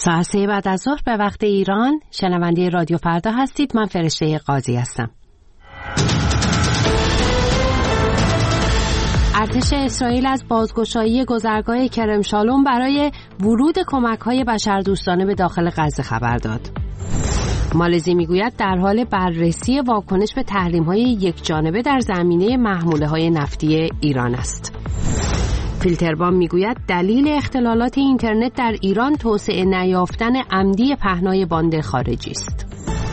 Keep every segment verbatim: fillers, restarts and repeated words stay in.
ساعت سه بعد از ظهر به وقت ایران شنونده رادیو فردا هستید. من فرشته قاضی هستم. ارتش اسرائیل از بازگشایی گذرگاه کرم شالوم برای ورود کمک‌های بشردوستانه به داخل غزه خبر داد. مالزی میگوید در حال بررسی واکنش به تحریم‌های یکجانبه در زمینه محموله‌های نفتی ایران است. فیلتربام میگوید دلیل اختلالات اینترنت در ایران توسعه نیافتن عمدی پهنای باند خارجی است.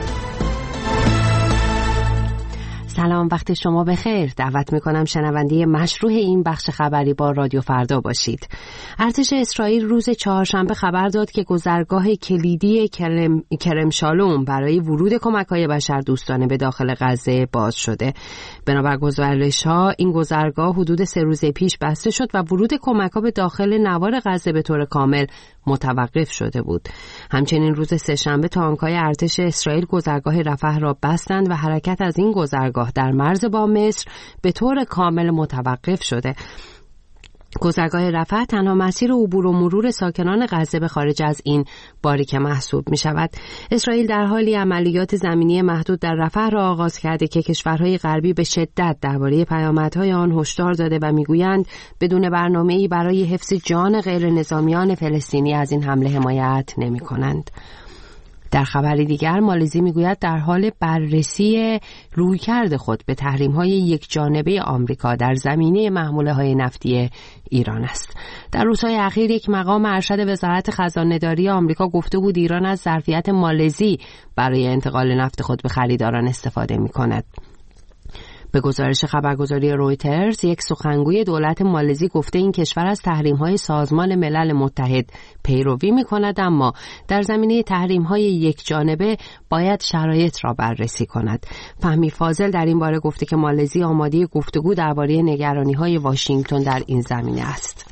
سلام، وقت شما بخیر. دعوت میکنم شنونده مشروع این بخش خبری با رادیو فردا باشید. ارتش اسرائیل روز چهارشنبه خبر داد که گذرگاه کلیدی کرم, کرم شالوم برای ورود کمک‌های بشردوستانه به داخل غزه باز شده. بنابر گزارش‌ها این گذرگاه حدود سه روز پیش بسته شد و ورود کمک‌ها به داخل نوار غزه به طور کامل متوقف شده بود. همچنین روز سه‌شنبه تانک‌های ارتش اسرائیل گذرگاه رفح را بستند و حرکت از این گذرگاه در مرز با مصر به طور کامل متوقف شده. گذرگاه رفح تنها مسیر عبور و مرور ساکنان غزه به خارج از این باریکه محسوب می شود. اسرائیل در حالی عملیات زمینی محدود در رفح را آغاز کرده که کشورهای غربی به شدت درباره پیامدهای آن هشدار داده و میگویند بدون برنامه‌ای برای حفظ جان غیر نظامیان فلسطینی از این حمله حمایت نمی کنند. در خبری دیگر مالزی میگوید در حال بررسی رویکرد خود به تحریم‌های یکجانبه آمریکا در زمینه محموله‌های نفتی ایران است. در روزهای اخیر یک مقام ارشد وزارت خزانه‌داری آمریکا گفته بود ایران از ظرفیت مالزی برای انتقال نفت خود به خریداران استفاده می‌کند. به گزارش خبرگزاری رویترز، یک سخنگوی دولت مالزی گفته این کشور از تحریم‌های سازمان ملل متحد پیروی می‌کند، اما در زمینه تحریم‌های یکجانبه باید شرایط را بررسی کند. فهمی فاضل در این باره گفته که مالزی آماده گفتگو درباره نگرانی‌های واشنگتن در این زمینه است.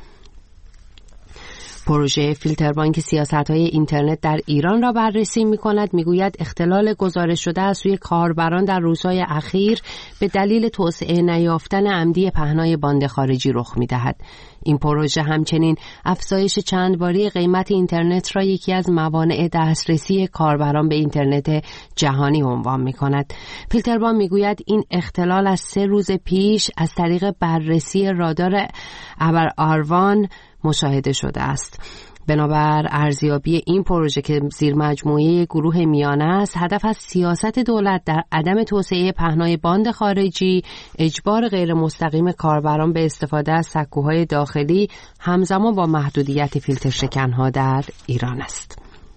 پروژه فیلتربانک سیاست‌های اینترنت در ایران را بررسی می‌کند. می‌گوید اختلال گزارش شده از سوی کاربران در روزهای اخیر به دلیل توسعه نیافتن عمدی پهنای باند خارجی رخ می‌دهد. این پروژه همچنین افزایش چند باری قیمت اینترنت را یکی از موانع دسترسی کاربران به اینترنت جهانی عنوان می‌کند. فیلتربانک می‌گوید این اختلال از سه روز پیش از طریق بررسی رادار ابر آروان مشاهده شده است. بنابر ارزیابی این پروژه که زیر مجموعه گروه میانه است، هدف از سیاست دولت در عدم توسعه پهنای باند خارجی، اجبار غیر مستقیم کاربران به استفاده از سکوهای داخلی همزمان با محدودیت فیلتر شکنها در ایران است.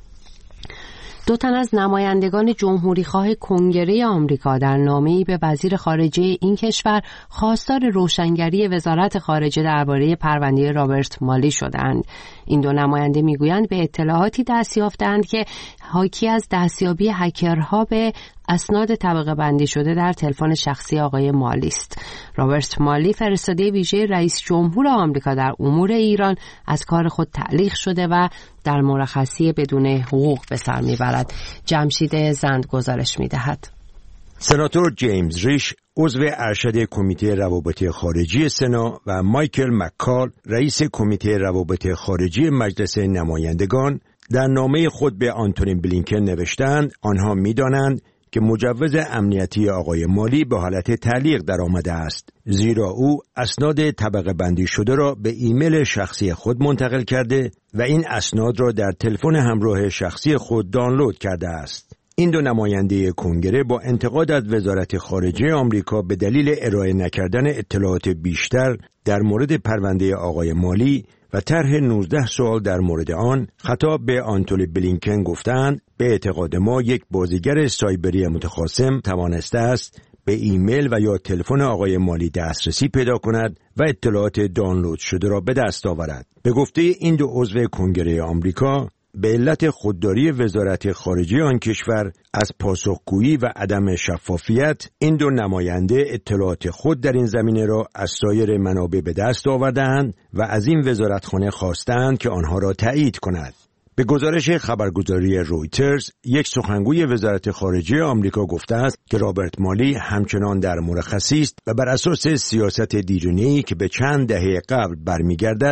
دو تن از نمایندگان جمهوریخواه کنگره آمریکا در نامه‌ای به وزیر خارجه این کشور خواستار روشنگری وزارت خارجه درباره پرونده رابرت مالی شدند. این دو نماینده میگویند به اطلاعاتی دست یافتند که حاکی از دستیابی هکرها به اسناد طبقه بندی شده در تلفن شخصی آقای مالی است. رابرت مالی فرستاده ویژه رئیس جمهور آمریکا در امور ایران از کار خود تعلیق شده و در مرخصی بدون حقوق به سر میبرد. جمشید زند گزارش میدهد. سناتور جیمز ریش عضو ارشد کمیته روابط خارجی سنا و مایکل مککال رئیس کمیته روابط خارجی مجلس نمایندگان در نامه خود به آنتونی بلینکن نوشتند آنها می‌دانند که مجوز امنیتی آقای مالی به حالت تعلیق در آمده است، زیرا او اسناد طبقه بندی شده را به ایمیل شخصی خود منتقل کرده و این اسناد را در تلفن همراه شخصی خود دانلود کرده است. این دو نماینده کنگره با انتقاد از وزارت خارجه آمریکا به دلیل ارائه نکردن اطلاعات بیشتر در مورد پرونده آقای مالی و طرح نوزده سوال در مورد آن خطاب به آنتونی بلینکن گفتند به اعتقاد ما یک بازیگر سایبری متخاصم توانسته است به ایمیل و یا تلفن آقای مالی دسترسی پیدا کند و اطلاعات دانلود شده را به دست آورد. به گفته این دو عضو کنگره آمریکا، به علت خودداری وزارت خارجه آن کشور از پاسخگویی و عدم شفافیت، این دو نماینده اطلاعات خود در این زمینه را از سایر منابع به دست آوردند و از این وزارتخانه خواستند که آنها را تایید کند. به گزارش خبرگزاری رویترز، یک سخنگوی وزارت خارجه آمریکا گفته است که رابرت مالی همچنان در مرخصی است و بر اساس سیاست دیرینه‌ای که به چند دهه قبل برمیگردد،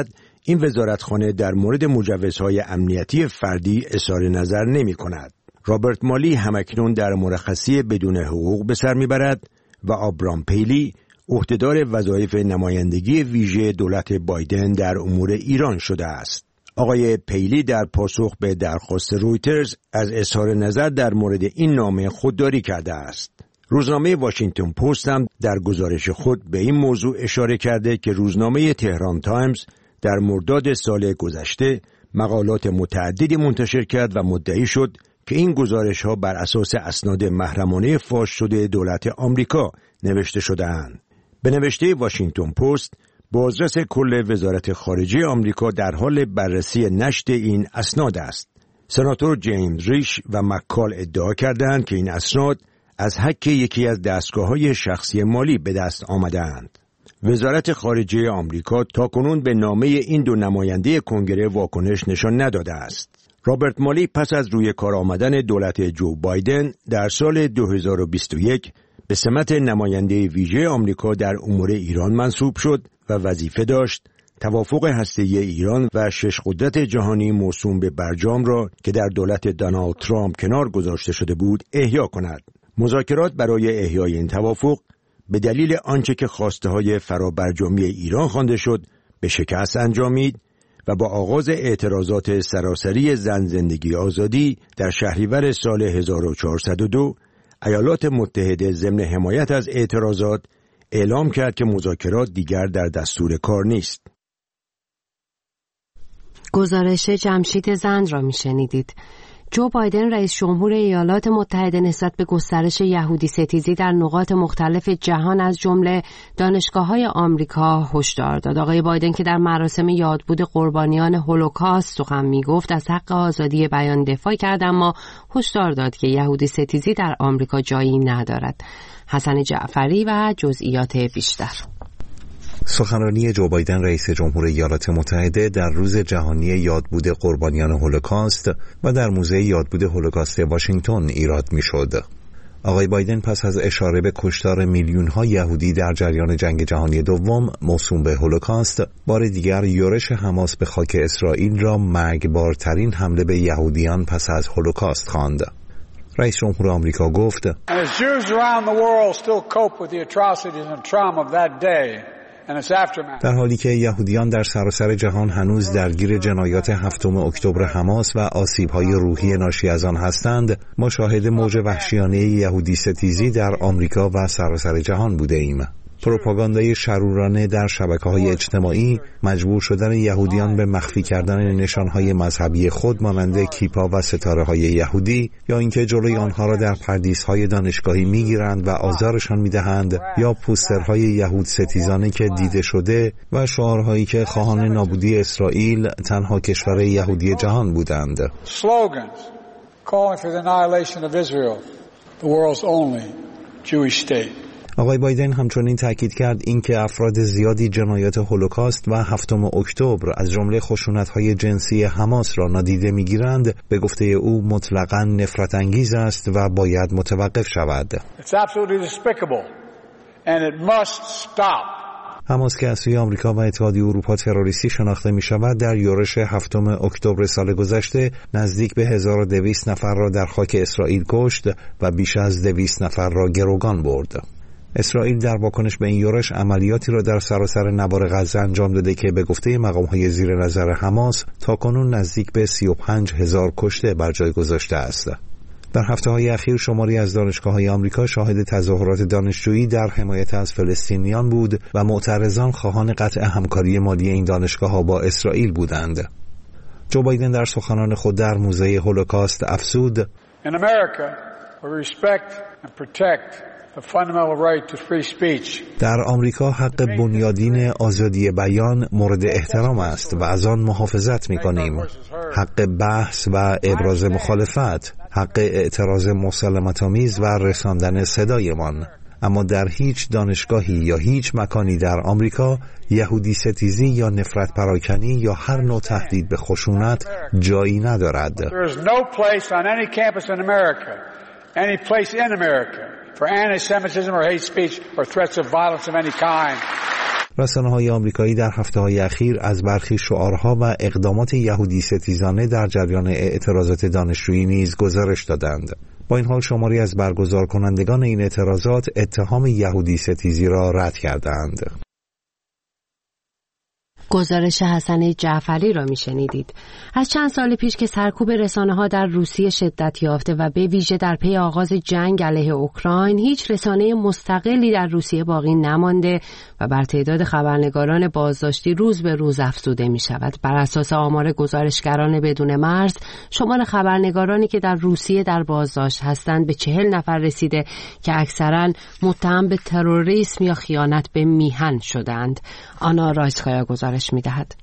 این وزارتخانه در مورد مجوزهای امنیتی فردی اظهار نظر نمی کند. رابرت مالی همکنون در مرخصی بدون حقوق به سر میبرد و آبرام پیلی عهدهدار وظایف نمایندگی ویژه دولت بایدن در امور ایران شده است. آقای پیلی در پاسخ به درخواست رویترز از اظهار نظر در مورد این نامه خودداری کرده است. روزنامه واشنگتن پست هم در گزارش خود به این موضوع اشاره کرده که روزنامه تهران تایمز در مرداد سال گذشته مقالات متعددی منتشر کرد و مدعی شد که این گزارش‌ها بر اساس اسناد محرمانه فاش شده دولت آمریکا نوشته شده‌اند. به نوشته واشنگتن پست، بازرس کل وزارت خارجه آمریکا در حال بررسی نشر این اسناد است. سناتور جیمز ریش و مکال ادعا کردند که این اسناد از حک یکی از دستگاه‌های شخصی مالی به دست آمده‌اند. وزارت خارجه آمریکا تاکنون به نامه این دو نماینده کنگره واکنش نشان نداده است. رابرت مالی پس از روی کار آمدن دولت جو بایدن در سال دو هزار و بیست و یک به سمت نماینده ویژه آمریکا در امور ایران منصوب شد و وظیفه داشت توافق هسته‌ای ایران و شش قدرت جهانی موسوم به برجام را که در دولت دونالد ترامپ کنار گذاشته شده بود احیا کند. مذاکرات برای احیای این توافق به دلیل آنچه که خواسته‌های فرابرجامی ایران خوانده شد به شکست انجامید و با آغاز اعتراضات سراسری زن زندگی آزادی در شهریور سال هزار و چهارصد و دو ایالات متحده ضمن حمایت از اعتراضات اعلام کرد که مذاکرات دیگر در دستور کار نیست. گزارش جمشید زند را میشنیدید. جو بایدن رئیس جمهور ایالات متحده نسبت به گسترش یهودی ستیزی در نقاط مختلف جهان از جمله دانشگاه‌های آمریکا هشدار داد. آقای بایدن که در مراسم یادبود قربانیان هولوکاست سخن می‌گفت از حق آزادی بیان دفاع کرد، اما هشدار داد که یهودی ستیزی در آمریکا جایی ندارد. حسن جعفری و جزئیات بیشتر. سخنرانی جو بایدن رئیس جمهور ایالات متحده در روز جهانی یادبود قربانیان هولوکاست و در موزه یادبود هولوکاست واشنگتن ایراد می‌شد. آقای بایدن پس از اشاره به کشتار میلیون‌ها یهودی در جریان جنگ جهانی دوم موسوم به هولوکاست، بار دیگر یورش حماس به خاک اسرائیل را مرگبارترین حمله به یهودیان پس از هولوکاست خواند. رئیس جمهور آمریکا گفت: در حالی که یهودیان در سراسر جهان هنوز درگیر جنایات هفتم اکتبر حماس و آسیب‌های روحی ناشی از آن هستند، ما شاهد موج وحشیانه یهودی ستیزی در آمریکا و سراسر جهان بوده ایم. پروپاگاندای شرورانه در شبکه‌های اجتماعی، مجبور شدن یهودیان به مخفی کردن نشانهای مذهبی خود مانند کیپا و ستاره‌های یهودی، یا اینکه جلوی آنها را در پردیس‌های دانشگاهی می‌گیرند و آزارشان می‌دهند، یا پوسترهای یهود ستیزانه که دیده شده و شعارهایی که خواهان نابودی اسرائیل تنها کشور یهودی جهان بودند. Slogans calling for the annihilation of Israel, the world's only Jewish state. آقای بایدن همچنین تاکید کرد اینکه افراد زیادی جنایات هولوکاست و هفتم اکتبر از جمله خشونت‌های جنسی حماس را نادیده می‌گیرند، به گفته او مطلقاً نفرت انگیز است و باید متوقف شود. حماس که از سوی آمریکا و اتحادیه اروپا تروریستی شناخته می‌شود، در یورش هفتم اکتبر سال گذشته نزدیک به هزار و دویست نفر را در خاک اسرائیل کشت و بیش از دویست نفر را گروگان برد. اسرائیل در واکنش به این یورش عملیاتی را در سراسر نوار غزه انجام داده که به گفته مقام‌های زیر نظر حماس تاکنون نزدیک به سی و پنج هزار کشته بر جای گذاشته است. در هفته‌های اخیر شماری از دانشگاه‌های آمریکا شاهد تظاهرات دانشجویی در حمایت از فلسطینیان بود و معترضان خواهان قطع همکاری مالی این دانشگاه‌ها با اسرائیل بودند. جو بایدن در سخنان خود در موزه هولوکاست افزود: In America, we respect and protect the fundamental right to free speech. در آمریکا حق بنیادین آزادی بیان مورد احترام است و از آن محافظت می‌کنیم. حق بحث و ابراز مخالفت، حق اعتراض مسالمت‌آمیز و رساندن صدایمان. اما در هیچ دانشگاهی یا هیچ مکانی در آمریکا یهودی ستیزی یا نفرت پراکنی یا هر نوع تهدید به خشونت جایی ندارد. There is no place on any campus in America, any place in America for anti-Semitism or hate speech or threats of violence of any kind. رسانه‌های آمریکایی در هفته‌های اخیر از برخی شعارها و اقدامات یهودی ستیزانه در جریان اعتراضات دانشجویی نیز گزارش دادند. با این حال شماری از برگزار کنندگان این اعتراضات اتهام یهودی ستیزی را رد کردند. گزارش حسن جعفری را میشنیدید. از چند سال پیش که سرکوب رسانه‌ها در روسیه شدت یافته و به ویژه در پی آغاز جنگ علیه اوکراین هیچ رسانه مستقلی در روسیه باقی نمانده و بر تعداد خبرنگاران بازداشتی روز به روز افزوده می شود. بر اساس آمار گزارشگران بدون مرز، شمار خبرنگارانی که در روسیه در بازداشت هستند به چهل نفر رسیده که اکثراً متهم به تروریسم یا خیانت به میهن شدند. آنا رایسکایا گزارش می دهد.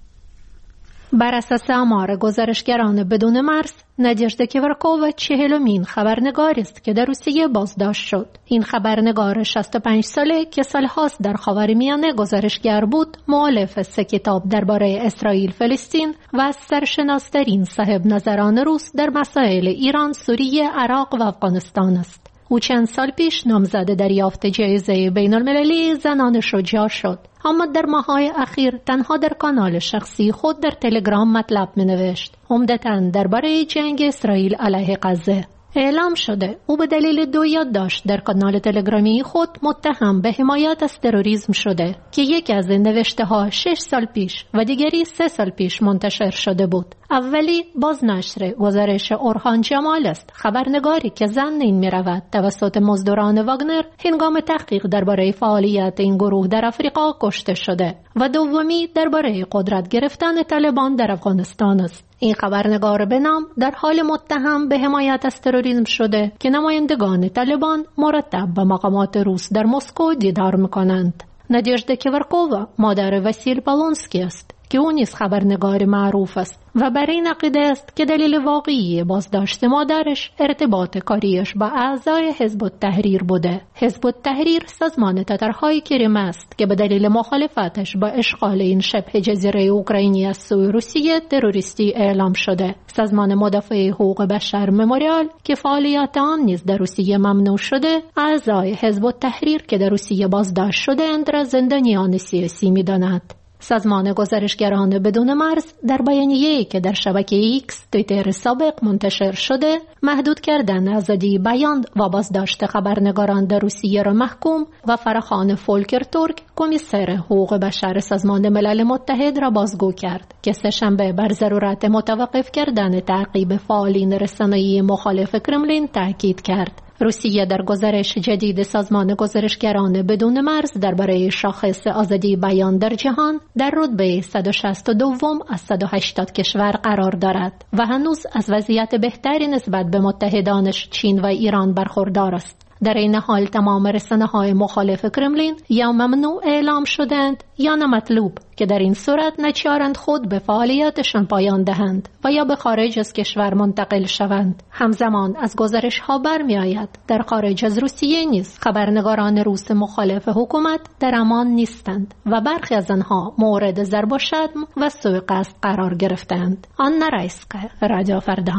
بر اساس آمار گزارشگران بدون مرز، نادژدا کیورکووا چهلمین خبرنگار است که در روسیه بازداشت شد. این خبرنگار شصت و پنج ساله که سالهاست در خاورمیانه گزارشگر بود، مؤلف سه کتاب درباره اسرائیل فلسطین و از سرشناس‌ترین صاحب نظران روس در مسائل ایران، سوریه، عراق و افغانستان است. او چند سال پیش نامزد دریافت جایزه بین المللی زنان شجاع شد، اما در ماه‌های اخیر تنها در کانال شخصی خود در تلگرام مطلب می‌نوشت، عمدتاً درباره جنگ اسرائیل علیه غزه. اعلام شده او به دلیل دو یادداشت در کانال تلگرامی خود متهم به حمایت از تروریسم شده که یکی از این نوشته‌ها شش سال پیش و دیگری سه سال پیش منتشر شده بود. اولی بازنشر گزارش اورهان جمال است، خبرنگاری که ضمن این می‌رود توسط مزدوران واگنر هنگام تحقیق درباره فعالیت این گروه در آفریقا کشته شده، و دومی درباره قدرت گرفتن طالبان در افغانستان است. این خبرنگار به نام در حال متهم به حمایت از تروریسم شده که نمایندگان طالبان مرتب به مقامات روس در مسکو دیدار می‌کنند. نادژدا کیورکووا مادر واسیل پالونسکی است که او نیز خبرنگار معروف است و بر این عقیده است که دلیل واقعی بازداشت مادرش ارتباط کاریش با اعضای حزب التحریر بوده. حزب التحریر سازمان تاترهای کریم است که به دلیل مخالفتش با اشغال این شبه جزیره اوکراینی از سوی روسیه تروریستی اعلام شده. سازمان مدافع حقوق بشر مموریال که فعالیت آن نیز در روسیه ممنوع شده، اعضای حزب التحریر که در روسیه بازداشت شده‌اند را زندانیان سیاسی می‌داند. سازمان گزارشگران بدون مرز در بیانیه‌ای که در شبکه ایکس توییتر سابق منتشر شده، محدود کردن آزادی بیان و بازداشت خبرنگاران در روسیه را محکوم و فراخوان فولکر تورک، کمیسر حقوق بشر سازمان ملل متحد را بازگو کرد که سه‌شنبه بر ضرورت متوقف کردن تعقیب فعالین رسانه‌ای مخالف کرملین تاکید کرد. روسیه در گزارش جدید سازمان گزارشگران بدون مرز درباره شاخص آزادی بیان در جهان در رتبه صد و شصت و دو از صد و هشتاد کشور قرار دارد و هنوز از وضعیت بهتری نسبت به متحدانش چین و ایران برخوردار است. در این حال تمام رسانه‌های مخالف کرملین یا ممنوع اعلام شدند یا نامطلوب که در این صورت نچارند خود به فعالیتشان پایان دهند و یا به خارج از کشور منتقل شوند. همزمان از گزارش‌ها برمی‌آید در خارج از روسیه نیز خبرنگاران روس مخالف حکومت در امان نیستند و برخی از آنها مورد ضرب و شتم و سوء قصد قرار گرفتند. آنا رایسکایا، رادیو فردا.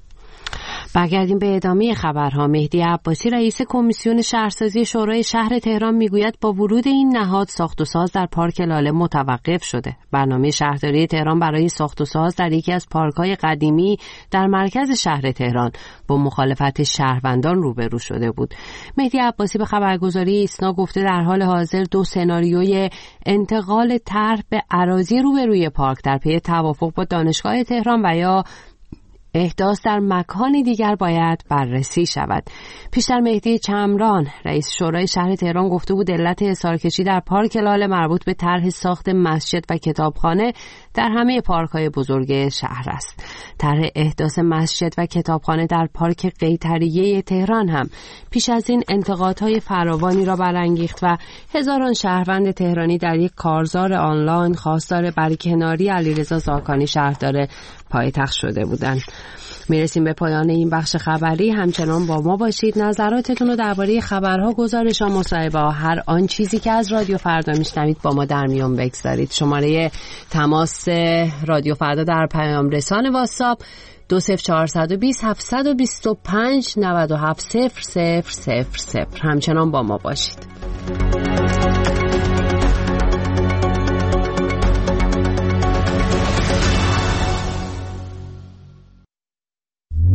برگردیم به ادامه خبرها. مهدی عباسی رئیس کمیسیون شهرسازی شورای شهر تهران میگوید با ورود این نهاد ساخت و ساز در پارک لاله متوقف شده. برنامه شهرداری تهران برای ساخت و ساز در یکی از پارک‌های قدیمی در مرکز شهر تهران با مخالفت شهروندان روبرو شده بود. مهدی عباسی به خبرگزاری ایسنا گفته در حال حاضر دو سناریوی انتقال طرح به اراضی روبروی پارک در پی توافق با دانشگاه تهران و یا احداث در مکان دیگر باید بررسی شود. پیشتر مهدی چمران رئیس شورای شهر تهران گفته بود علت اصرارکشی در پارک لاله مربوط به طرح ساخت مسجد و کتابخانه در همه پارک‌های بزرگ شهر است. طرح احداث مسجد و کتابخانه در پارک قیطریه تهران هم پیش از این انتقادهای فراوانی را برانگیخت و هزاران شهروند تهرانی در یک کارزار آنلاین خواستار برکناری علیرضا زاکانی شهردار پایتخت شده بودند. میرسیم به پایان این بخش خبری. همچنان با ما باشید. نظراتتون رو درباره خبرها، گزارش‌ها، مصاحبه‌ها، هر آن چیزی که از رادیو فردا میشنوید با ما در میون بگذارید. شماره تماس رادیو فردا در پیام رسان واتساپ دو صفر چهارصد و بیست هفتصد و بیست و پنج نود و هفت صفر صفر صفر صفر. همچنان با ما باشید.